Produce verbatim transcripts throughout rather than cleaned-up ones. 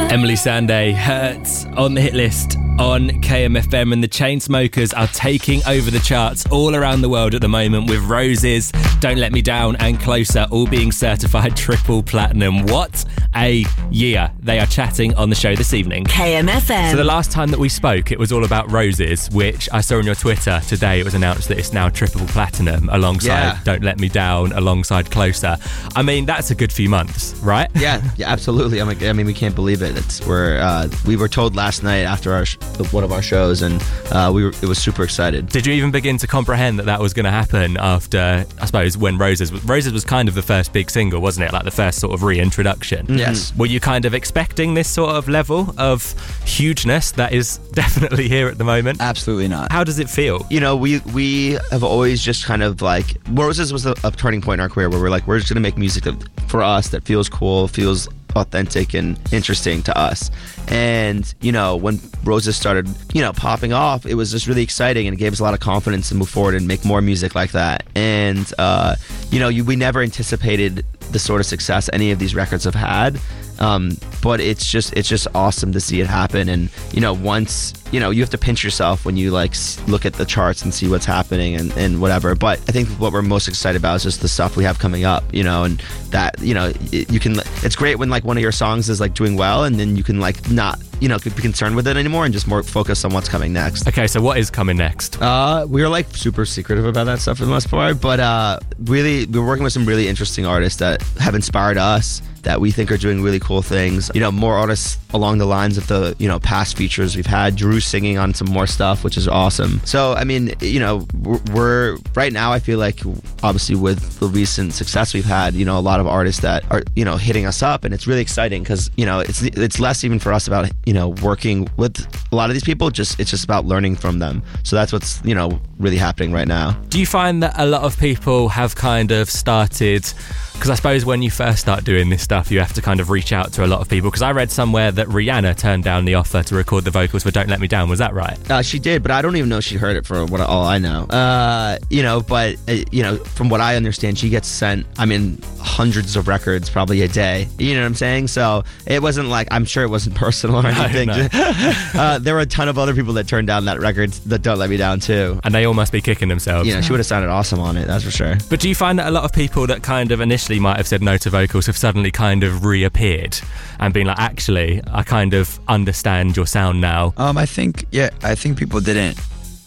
Emily Sandé, Hurts, on the hit list on K M F M, and the Chainsmokers are taking over the charts all around the world at the moment with Roses, Don't Let Me Down and Closer all being certified triple platinum. What a year. They are chatting on the show this evening. K M F M. So the last time that we spoke, it was all about Roses, which I saw on your Twitter today. It was announced that it's now triple platinum alongside yeah. Don't Let Me Down, alongside Closer. I mean, that's a good few months, right? Yeah, yeah, absolutely. I mean, I mean, we can't believe it. It's we're uh, we were told last night after our sh- one of our shows, and uh, we were it was super excited. Did you even begin to comprehend that that was going to happen after, I suppose, when Roses was, Roses was kind of the first big single, wasn't it? Like the first sort of reintroduction. Mm-hmm. Yes. Were you kind of expecting this sort of level of hugeness that is definitely here at the moment? Absolutely not. How does it feel? You know, we we have always just kind of like, Roses was a, a turning point in our career where we're like, we're just gonna make music that, for us, that feels cool, feels authentic and interesting to us. And you know, when Roses started, you know, popping off, it was just really exciting, and it gave us a lot of confidence to move forward and make more music like that. And uh, you know, you, we never anticipated the sort of success any of these records have had. Um, but it's just it's just awesome to see it happen. And you know, once you know, you have to pinch yourself when you like look at the charts and see what's happening and, and whatever. But I think what we're most excited about is just the stuff we have coming up, you know, and that, you know, it, you can, it's great when like one of your songs is like doing well, and then you can like not, you know, be concerned with it anymore and just more focus on what's coming next. Okay, so what is coming next? Uh, we're like super secretive about that stuff for the most part, but uh, really, we're working with some really interesting artists that have inspired us, that we think are doing really cool things. You know, more artists along the lines of the, you know, past features we've had. Drew singing on some more stuff, which is awesome. So, I mean, you know, we're, we're right now, I feel like, obviously with the recent success we've had, you know, a lot of artists that are, you know, hitting us up, and it's really exciting because, you know, it's it's less even for us about, you know, working with a lot of these people, just it's just about learning from them. So that's what's, you know, really happening right now. Do you find that a lot of people have kind of started, because I suppose when you first start doing this stuff, you have to kind of reach out to a lot of people, because I read somewhere that Rihanna turned down the offer to record the vocals for Don't Let Me Down. Was that right? Uh, she did, but I don't even know she heard it for what all I know. Uh, you know, but, uh, you know, from what I understand, she gets sent, I mean, hundreds of records probably a day. You know what I'm saying? So it wasn't like, I'm sure it wasn't personal or anything. No, no. uh, there were a ton of other people that turned down that record that Don't Let Me Down too. And they all must be kicking themselves. You know, she would have sounded awesome on it, that's for sure. But do you find that a lot of people that kind of initially might have said no to vocals have suddenly kind of reappeared and been like, actually, I kind of understand your sound now? Um, I think, yeah, I think people didn't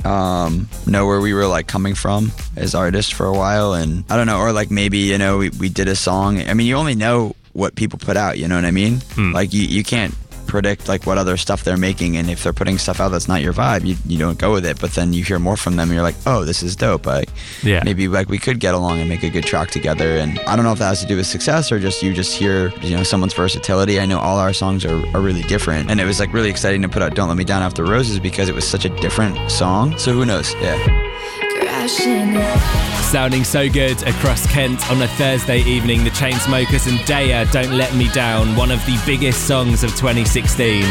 um, know where we were like coming from as artists for a while, and I don't know, or like maybe, you know, we, we did a song. I mean, you only know what people put out, you know what I mean? Hmm. Like you, you can't predict like what other stuff they're making, and if they're putting stuff out that's not your vibe, you, you don't go with it. But then you hear more from them and you're like, oh, this is dope. Like, yeah, maybe like we could get along and make a good track together. And I don't know if that has to do with success or just you just hear, you know, someone's versatility. I know all our songs are, are really different, and it was like really exciting to put out Don't Let Me Down after Roses because it was such a different song. So who knows? Yeah. Sounding so good across Kent on a Thursday evening, the Chainsmokers and Daya, Don't Let Me Down, one of the biggest songs of twenty sixteen.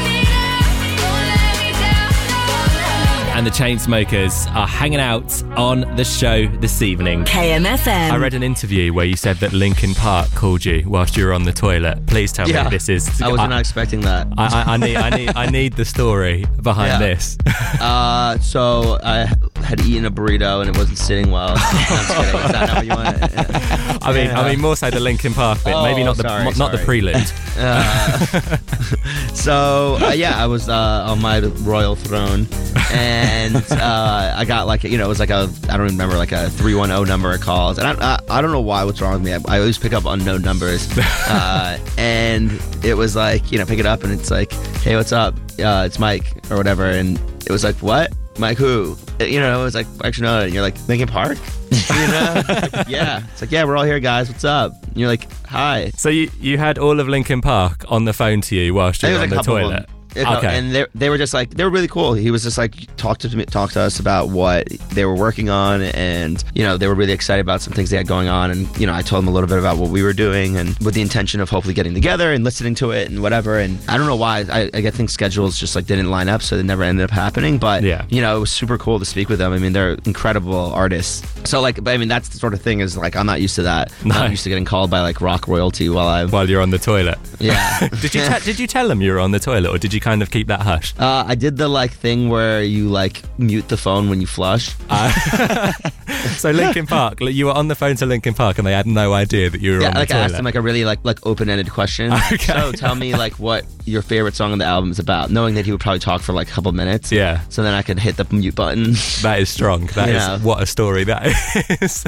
And the Chainsmokers are hanging out on the show this evening. K M F M. I read an interview where you said that Linkin Park called you whilst you were on the toilet. Please tell yeah, me this is... I was I, not expecting that. I, I, I, need, I, need, I need the story behind Yeah. this. uh, so I had eaten a burrito and it wasn't sitting well. I'm just kidding. Is that not what you want? Yeah. I mean, I mean more so the Linkin Park bit, Oh, maybe not the sorry, not sorry. the prelude. Uh, so uh, yeah, I was uh, on my royal throne, and uh, I got like, you know, it was like a, I don't remember, like a three one zero number of calls, and I, I I don't know why, what's wrong with me. I, I always pick up unknown numbers, uh, and it was like, you know, pick it up and it's like, hey, what's up? Uh, it's Mike or whatever, and it was like, what? Mike who? You know, it was like, actually no, and you're like, Linkin Park? You know? Like, yeah. It's like, yeah, we're all here, guys. What's up? And you're like, hi. So you, you had all of Linkin Park on the phone to you whilst you I were think on it was the a couple of toilet? them. Okay. And they they were just like, they were really cool. He was just like, talk to me, talk to us about what they were working on, and you know, they were really excited about some things they had going on, and you know, I told them a little bit about what we were doing, and with the intention of hopefully getting together and listening to it and whatever. And I don't know why, I, I think schedules just like didn't line up, so they never ended up happening. But yeah. you know, it was super cool to speak with them. I mean, they're incredible artists. So like, but I mean, that's the sort of thing is like, I'm not used to that. No. I'm used to getting called by like rock royalty while I while you're on the toilet. Yeah. did you te- did you tell them you were on the toilet, or did you kind of keep that hush? Uh, I did the like thing where you like mute the phone when you flush. Uh, so Linkin Park, like, you were on the phone to Linkin Park and they had no idea that you were yeah, on the like toilet. I asked them like a really like like open-ended question. Okay. So tell me like what your favorite song on the album is about, knowing that he would probably talk for like a couple minutes. Yeah. So then I could hit the mute button. That is strong. That Yeah. is what a story that is.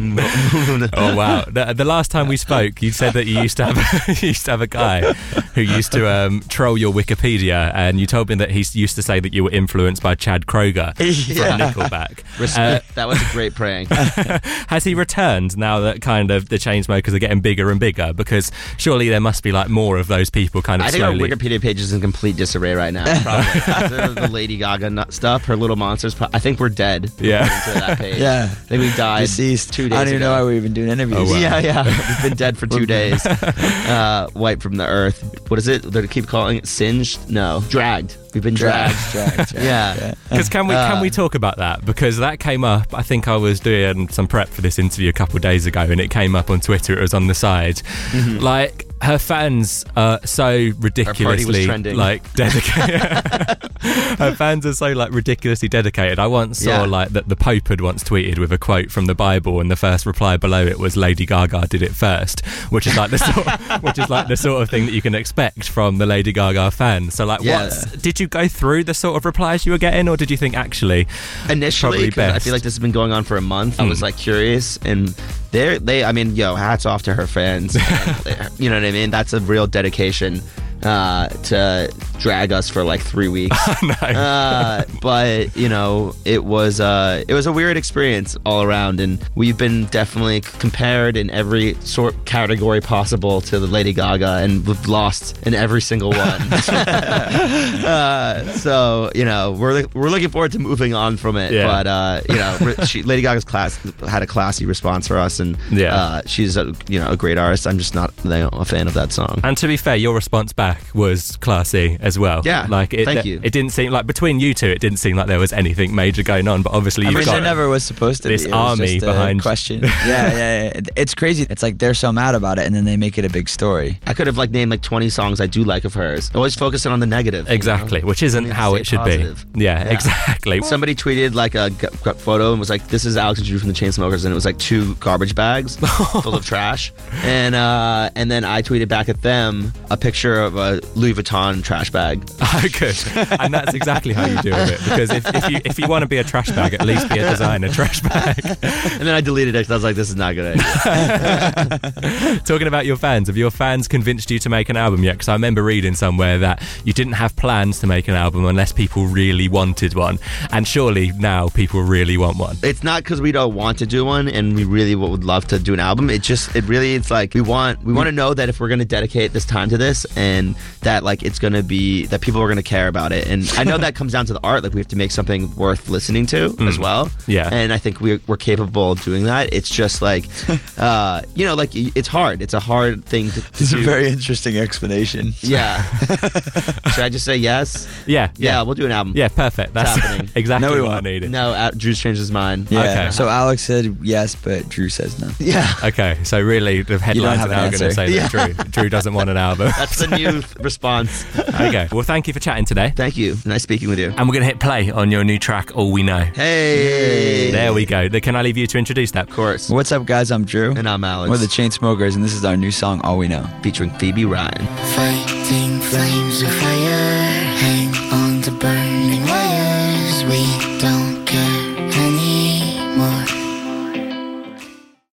Oh wow! The, the last time we spoke, you said that you used to have you used to have a guy who used to um, troll your Wikipedia, and you told me that he used to say that you were influenced by Chad Kroger from Nickelback. Respect. Uh, that was a great prank. Has he returned now that kind of the Chainsmokers are getting bigger and bigger? Because surely there must be like more of those people kind of I think slowly. our Wikipedia page is in complete disarray right now. Probably. the, the Lady Gaga nut stuff, her Little Monsters. Pro- I think we're dead. Yeah. To that page. Yeah. I think we died. Deceased. Two days I don't even ago. know why we're even doing interviews. Oh, wow. Yeah, yeah. We've been dead for two days. Uh, wiped from the earth. What is it? They keep calling it singed? No. Dragged. We've been dragged. Dragged, dragged, dragged. Yeah. Because can we can Uh, we talk about that? Because that came up. I think I was doing some prep for this interview a couple of days ago, and it came up on Twitter. It was on the side. Mm-hmm. Like her fans are so ridiculously trending. like dedicated. Her fans are so like ridiculously dedicated. I once saw Yeah. like that the Pope had once tweeted with a quote from the Bible, and the first reply below it was Lady Gaga did it first, which is like the sort of, which is like the sort of thing that you can expect from the Lady Gaga fans. So like, Yeah. what did you go through the sort of replies you were getting, or did you think actually Initially, probably 'cause I best? feel like this has been going on for a month. I was Mm. like curious, and they're they. I mean, yo, hats off to her fans. You know what I mean? That's a real dedication uh, to drag us for like three weeks. no. uh, but you know, it was uh, it was a weird experience all around, and we've been definitely compared in every sort category possible to the Lady Gaga, and we've lost in every single one. uh, so you know, we're we're looking forward to moving on from it. Yeah. But uh, you know, she, Lady Gaga's class had a classy response for us, and Yeah. uh, she's a you know a great artist. I'm just not you know, a fan of that song. And to be fair, your response back was classy as well. Yeah, like it, thank you. It didn't seem like between you two, it didn't seem like there was anything major going on. But obviously, I you've mean, got there never was supposed to this be. It was army just a behind- question. yeah, yeah, yeah. It's crazy. It's like they're so mad about it, and then they make it a big story. I could have like named like twenty songs I do like of hers. Always focusing on the negative. you know? exactly, which isn't We need to how stay it should positive. be. Yeah, Yeah. exactly. Somebody tweeted like a g- g- photo and was like, "This is Alex and Drew from the Chainsmokers," and it was like two garbage bags full of trash. And uh, and then I tweeted back at them a picture of a Louis Vuitton trash bag. Oh, good. And that's exactly how you deal with it. Because if, if you if you want to be a trash bag, at least be a designer trash bag. And then I deleted it because I was like, "This is not a good idea." Talking about your fans, have your fans convinced you to make an album yet? Because I remember reading somewhere that you didn't have plans to make an album unless people really wanted one. And surely now people really want one. It's not because we don't want to do one and we really would love to do an album. It just it really it's like we want we want to know that if we're going to dedicate this time to this, and that like it's going to be that people are going to care about it. And I know that comes down to the art. Like we have to make something worth listening to Mm. as well. Yeah. And I think we're, we're capable of doing that. It's just like uh, you know like it's hard. It's a hard thing to, to It's a do. very interesting explanation. Yeah. Should I just say yes? Yeah. Yeah, we'll do an album. Yeah, perfect. That's happening. exactly No, we what I won't. needed. No, uh, Drew's changed his mind. Yeah. Okay. So Alex said yes, but Drew says no. Yeah. Okay, so really the headlines have are an now going to answer. say that Drew, Drew doesn't want an album. That's the new response. Okay, well, thank you for chatting today. Thank you. Nice speaking with you. And we're going to hit play on your new track, All We Know. Hey. There we go. Can I leave you to introduce that? Of course. What's up, guys? I'm Drew. And I'm Alex. We're the Chainsmokers, and this is our new song, All We Know. Featuring Phoebe Ryan. Fighting flames of fire, hang on to burning wires. We don't